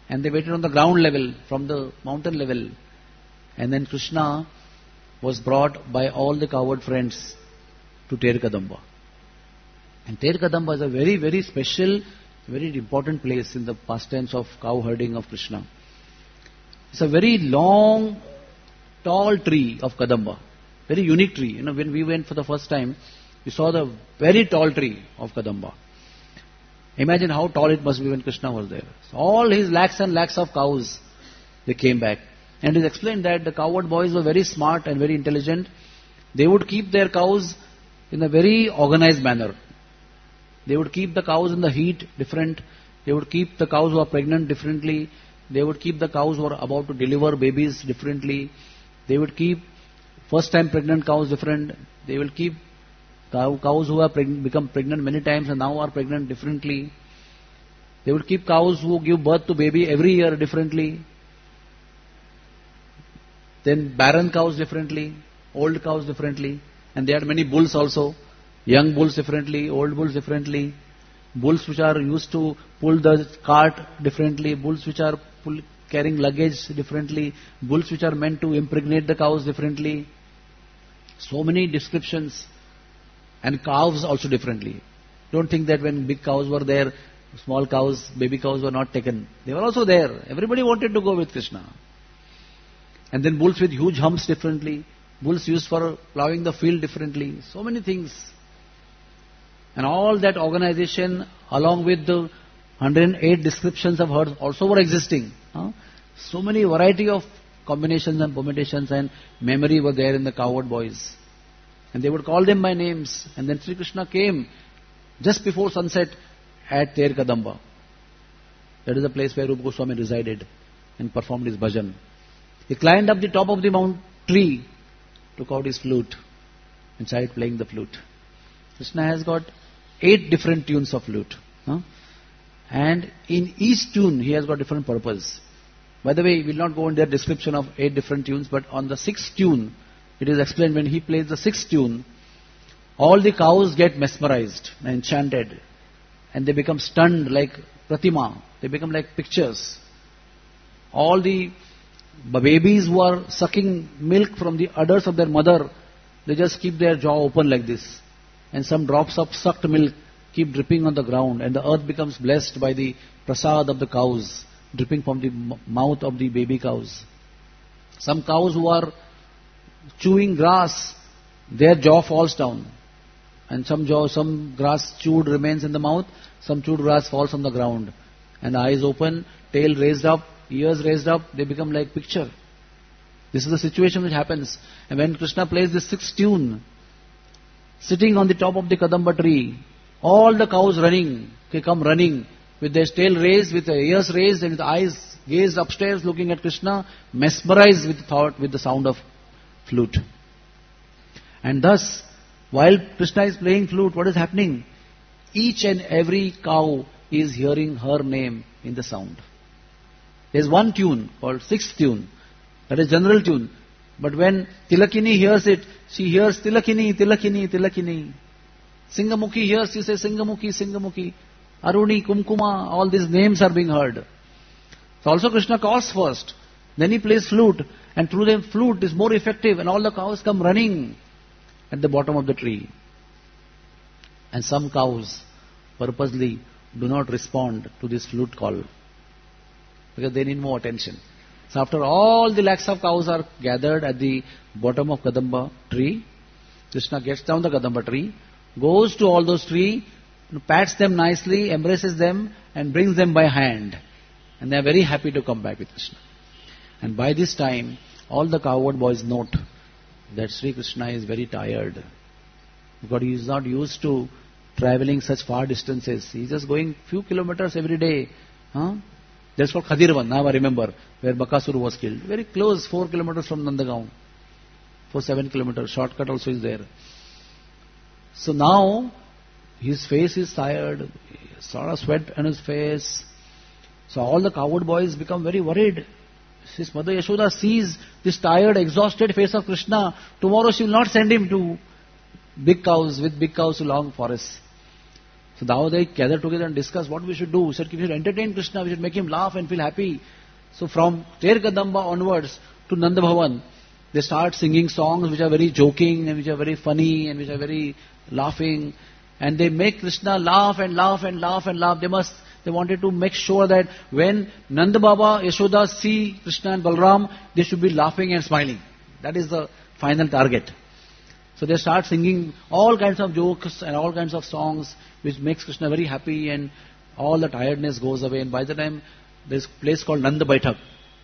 And they waited on the ground level, from the mountain level. And then Krishna was brought by all the cowherd friends to Ter Kadamba. And Ter Kadamba is a very, very special, very important place in the pastimes of cow herding of Krishna. It's a very long, tall tree of Kadamba. Very unique tree. You know, when we went for the first time, we saw the very tall tree of Kadamba. Imagine how tall it must be when Krishna was there. So all his lakhs and lakhs of cows, they came back. And it is explained that the cowherd boys were very smart and very intelligent. They would keep their cows in a very organized manner. They would keep the cows in the heat different. They would keep the cows who are pregnant differently. They would keep the cows who are about to deliver babies differently. They would keep first time pregnant cows different. They will keep cow, cows who have preg- become pregnant many times and now are pregnant differently. They would keep cows who give birth to baby every year differently. Then barren cows differently, old cows differently. And they had many bulls also. Young bulls differently, old bulls differently. Bulls which are used to pull the cart differently. Bulls which are pull, carrying luggage differently. Bulls which are meant to impregnate the cows differently. So many descriptions. And calves also differently. Don't think that when big cows were there, small cows, baby cows were not taken. They were also there. Everybody wanted to go with Krishna. And then bulls with huge humps differently. Bulls used for plowing the field differently. So many things. And all that organization along with the one hundred eight descriptions of herds also were existing. Huh? So many variety of combinations and permutations and memory were there in the cowherd boys. And they would call them by names. And then Sri Krishna came just before sunset at Ter Kadamba. That is the place where Rupa Goswami resided and performed his bhajan. He climbed up the top of the mount tree, took out his flute and started playing the flute. Krishna has got eight different tunes of flute. Huh? And in each tune he has got different purpose. By the way, we will not go into the description of eight different tunes, but on the sixth tune, it is explained when he plays the sixth tune, all the cows get mesmerized and enchanted. And they become stunned like pratima. They become like pictures. All the babies who are sucking milk from the udders of their mother, they just keep their jaw open like this. And some drops of sucked milk keep dripping on the ground. And the earth becomes blessed by the prasad of the cows, dripping from the m- mouth of the baby cows. Some cows who are chewing grass, their jaw falls down. And some jaw, some grass chewed remains in the mouth, some chewed grass falls on the ground. And the eyes open, tail raised up, ears raised up, they become like picture. This is the situation which happens. And when Krishna plays this sixth tune, sitting on the top of the Kadamba tree, all the cows running, they come running, with their tail raised, with their ears raised, and with the eyes gazed upstairs looking at Krishna, mesmerized with thought, with the sound of flute. And thus, while Krishna is playing flute, what is happening? Each and every cow is hearing her name in the sound. There is one tune called sixth tune. That is general tune. But when Tilakini hears it, she hears Tilakini, Tilakini, Tilakini. Singamukhi hears, she says Singamukhi, Singamukhi. Aruni, Kumkuma, all these names are being heard. So also Krishna calls first. Then he plays flute. And through the flute is more effective. And all the cows come running at the bottom of the tree. And some cows purposely do not respond to this flute call, because they need more attention. So after all the lakhs of cows are gathered at the bottom of Kadamba tree, Krishna gets down the Kadamba tree, goes to all those trees, pats them nicely, embraces them and brings them by hand. And they are very happy to come back with Krishna. And by this time, all the cowherd boys note that Sri Krishna is very tired, because he is not used to traveling such far distances. He is just going few kilometers every day. Huh? That's called Khadirvan, now I remember, where Bakasura was killed. Very close, four kilometers from Nandagaon. For seven kilometers, shortcut also is there. So now, his face is tired, sort of sweat on his face. So all the cowherd boys become very worried. His mother Yashoda sees this tired, exhausted face of Krishna. Tomorrow she will not send him to big cows, with big cows to long forests. So now they gather together and discuss what we should do. We said, we should entertain Krishna, we should make him laugh and feel happy. So from Ter Kadamba onwards to Nanda Bhavan, they start singing songs which are very joking and which are very funny and which are very laughing. And they make Krishna laugh and laugh and laugh and laugh. They must, they wanted to make sure that when Nanda Baba, Yashoda see Krishna and Balram, they should be laughing and smiling. That is the final target. So they start singing all kinds of jokes and all kinds of songs which makes Krishna very happy, and all the tiredness goes away. And by the time there is a place called Nanda Baitak,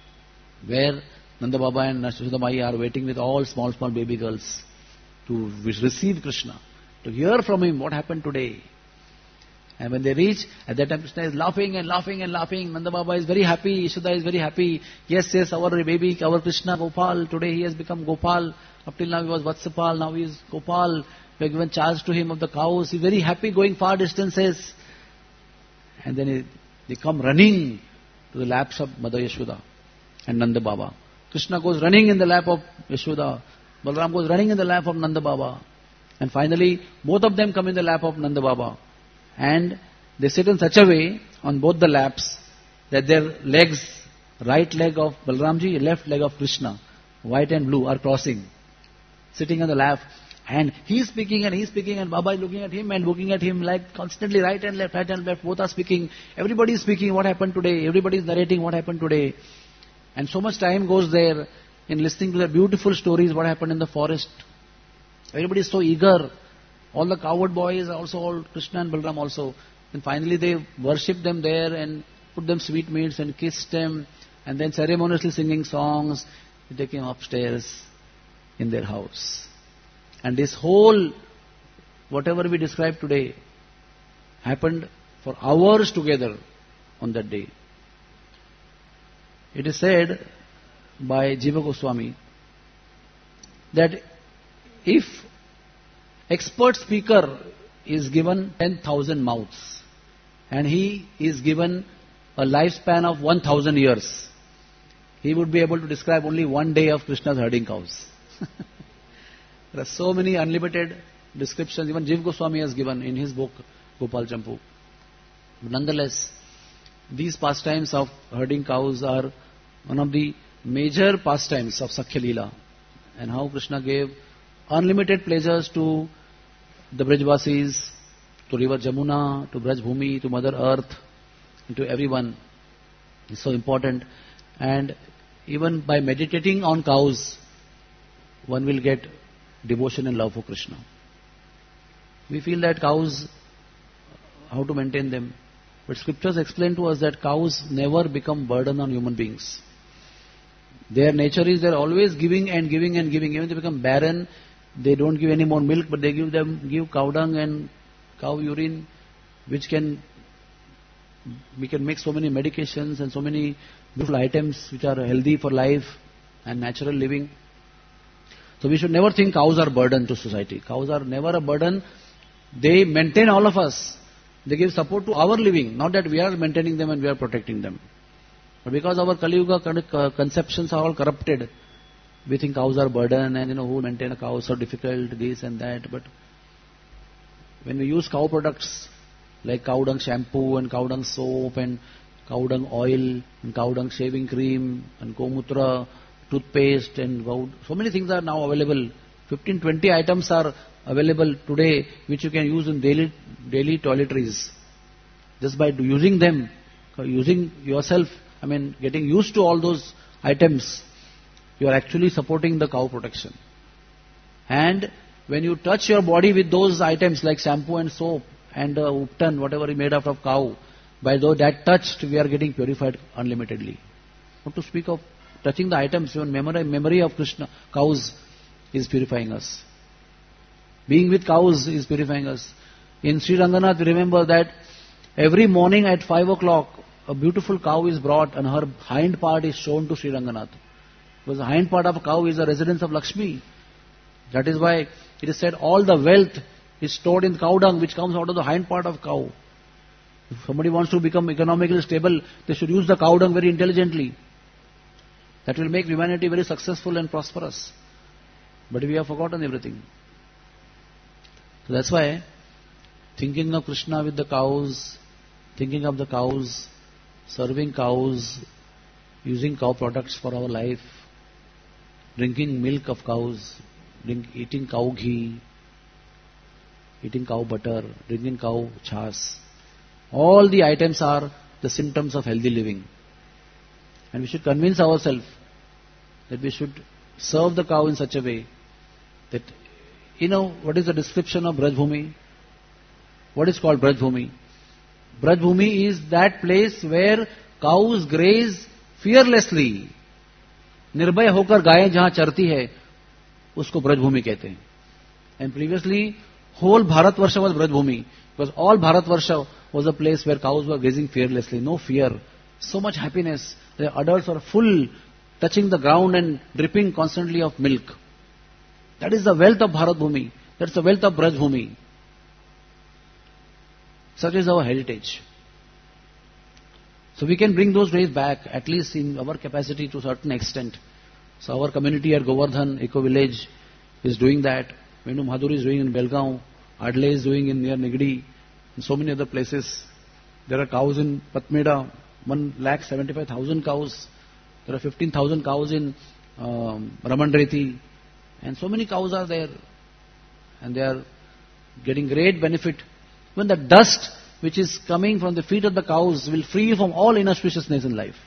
where Nanda Baba and Yashoda Mai are waiting with all small, small baby girls to receive Krishna, to hear from him what happened today. And when they reach, at that time Krishna is laughing and laughing and laughing. Nanda Baba is very happy, Yashoda is very happy. Yes, yes, our baby, our Krishna Gopal, today he has become Gopal. Up till now he was Vatsapal, now he is Gopal. We have given charge to him of the cows. He is very happy going far distances. And then he, they come running to the laps of Mother Yashoda and Nanda Baba. Krishna goes running in the lap of Yashoda. Balram goes running in the lap of Nanda Baba. And finally, both of them come in the lap of Nanda Baba. And they sit in such a way on both the laps that their legs, right leg of Balramji, left leg of Krishna, white and blue, are crossing, sitting on the lap. And he is speaking and he is speaking, and Baba is looking at him and looking at him like constantly right and left, right and left. Both are speaking. Everybody is speaking what happened today. Everybody is narrating what happened today. And so much time goes there in listening to the beautiful stories what happened in the forest. Everybody is so eager. All the cowherd boys, also all Krishna and Balram also. And finally they worship them there and put them sweetmeats and kiss them. And then ceremoniously singing songs. They take him upstairs in their house. And this whole, whatever we described today, happened for hours together on that day. It is said by Jiva Goswami that if expert speaker is given ten thousand mouths and he is given a lifespan of one thousand years, he would be able to describe only one day of Krishna's herding cows. There are so many unlimited descriptions, even Jiva Goswami has given in his book Gopal Champu. But nonetheless, these pastimes of herding cows are one of the major pastimes of Sakhya Leela, and how Krishna gave unlimited pleasures to the Brajvasis, to river Jamuna, to Braj Bhumi, to Mother Earth, and to everyone. It's so important. And even by meditating on cows, one will get devotion and love for Krishna. We feel that cows, how to maintain them. But scriptures explain to us that cows never become burden on human beings. Their nature is they're always giving and giving and giving. Even if they become barren, they don't give any more milk, but they give them give cow dung and cow urine, which can we can make so many medications and so many beautiful items which are healthy for life and natural living. So we should never think cows are burden to society. Cows are never a burden. They maintain all of us. They give support to our living, not that we are maintaining them and we are protecting them. But because our Kali Yuga conceptions are all corrupted, we think cows are burden and, you know, who will maintain a cow is so difficult, this and that. But when we use cow products like cow dung shampoo and cow dung soap and cow dung oil and cow dung shaving cream and gomutra, toothpaste and goud, so many things are now available. fifteen, twenty items are available today which you can use in daily, daily toiletries. Just by using them, using yourself, I mean getting used to all those items, you are actually supporting the cow protection. And when you touch your body with those items like shampoo and soap and uh, uptan, whatever is made out of cow, by though that touched, we are getting purified unlimitedly. Not to speak of touching the items, even memory, memory of Krishna, cows is purifying us. Being with cows is purifying us. In Sri Ranganath, we remember that every morning at five o'clock, a beautiful cow is brought and her hind part is shown to Sri Ranganath. Because the hind part of a cow is a residence of Lakshmi. That is why it is said all the wealth is stored in cow dung which comes out of the hind part of cow. If somebody wants to become economically stable, they should use the cow dung very intelligently. That will make humanity very successful and prosperous. But we have forgotten everything. So that's why thinking of Krishna with the cows, thinking of the cows, serving cows, using cow products for our life, drinking milk of cows, drink, eating cow ghee, eating cow butter, drinking cow chas. All the items are the symptoms of healthy living. And we should convince ourselves that we should serve the cow in such a way that, you know, what is the description of Braj Bhumi? What is called Braj Bhumi? Braj Bhumi is that place where cows graze fearlessly. निर्भय होकर गायें जहां चरती है उसको ब्रज भूमि कहते हैं. And previously whole Bharatvarsha was Braj Bhumi, because all Bharatvarsha was a place where cows were grazing fearlessly, no fear, so much happiness. The adults were full, touching the ground and dripping constantly of milk. That is the wealth of Bharat Bhumi. That's the wealth of Braj Bhumi. Such is our heritage. So we can bring those days back, at least in our capacity to a certain extent. So our community at Govardhan Eco Village is doing that. Venu Madhuri is doing in Belgaum. Adle is doing in near Nigdi. And so many other places. There are cows in Patmeda, one lakh seventy-five thousand cows. There are fifteen thousand cows in um, Ramandreti. And so many cows are there. And they are getting great benefit. When the dust which is coming from the feet of the cows will free you from all inauspiciousness in life.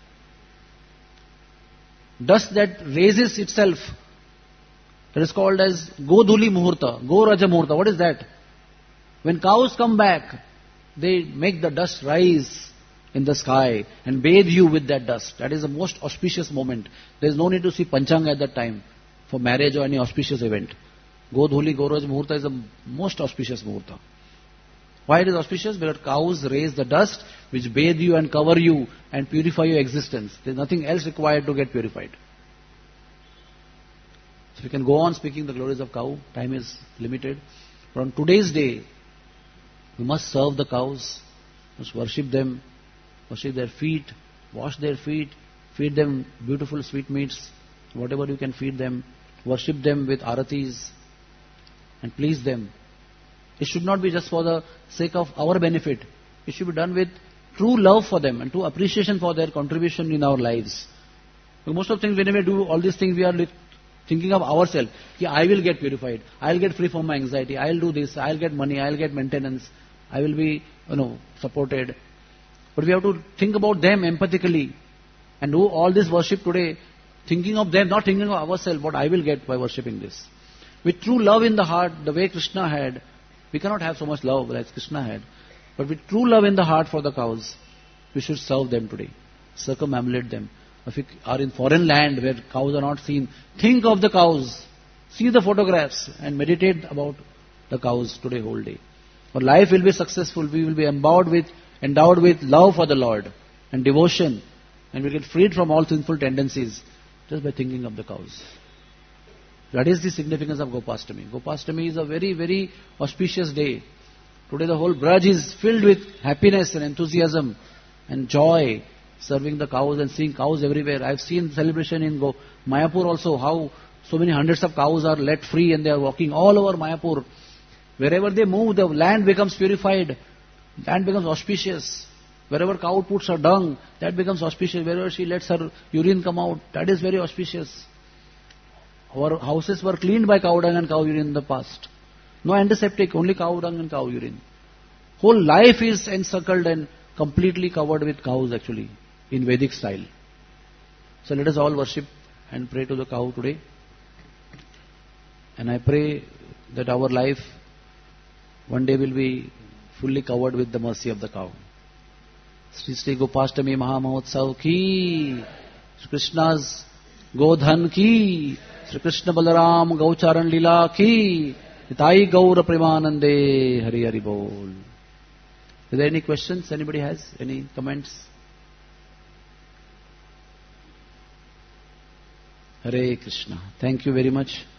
Dust that raises itself, that is called as Godhuli Muhurta, Go Raja Muhurta. What is that? When cows come back, they make the dust rise in the sky and bathe you with that dust. That is the most auspicious moment. There is no need to see Panchanga at that time for marriage or any auspicious event. Godhuli, Go Raja Muhurta is the most auspicious Muhurta. Why it is auspicious? Because cows raise the dust which bathe you and cover you and purify your existence. There is nothing else required to get purified. So we can go on speaking the glories of cow. Time is limited. But on today's day, we must serve the cows, must worship them, worship their feet, wash their feet, feed them beautiful sweetmeats, whatever you can feed them, worship them with aratis and please them. It should not be just for the sake of our benefit. It should be done with true love for them and true appreciation for their contribution in our lives. Because most of the things, whenever we do all these things, we are thinking of ourselves. Yeah, I will get purified. I will get free from my anxiety. I will do this. I will get money. I will get maintenance. I will be, you know, supported. But we have to think about them empathically and do all this worship today, thinking of them, not thinking of ourselves, what I will get by worshipping this. With true love in the heart, the way Krishna had. We cannot have so much love as Krishna had. But with true love in the heart for the cows, we should serve them today. Circumambulate them. If we are in foreign land where cows are not seen, think of the cows. See the photographs and meditate about the cows today whole day. Our life will be successful. We will be endowed with, endowed with love for the Lord and devotion. And we get freed from all sinful tendencies just by thinking of the cows. That is the significance of Gopastami. Gopastami is a very, very auspicious day. Today the whole Braj is filled with happiness and enthusiasm and joy, serving the cows and seeing cows everywhere. I have seen celebration in Go- Mayapur also, how so many hundreds of cows are let free and they are walking all over Mayapur. Wherever they move, the land becomes purified. Land becomes auspicious. Wherever cow puts her dung, that becomes auspicious. Wherever she lets her urine come out, that is very auspicious. Our houses were cleaned by cow dung and cow urine in the past. No antiseptic, only cow dung and cow urine. Whole life is encircled and completely covered with cows actually, in Vedic style. So let us all worship and pray to the cow today. And I pray that our life one day will be fully covered with the mercy of the cow. Sri Sri Gopastami Mahamahotsav ki, Shri Krishna's Godhan ki, Shri Krishna Balaram Gaucharan Lila ki, Nitai Gaura Premanande, Hari Hari Bol. Is there any questions? Anybody has any comments? Hare Krishna. Thank you very much.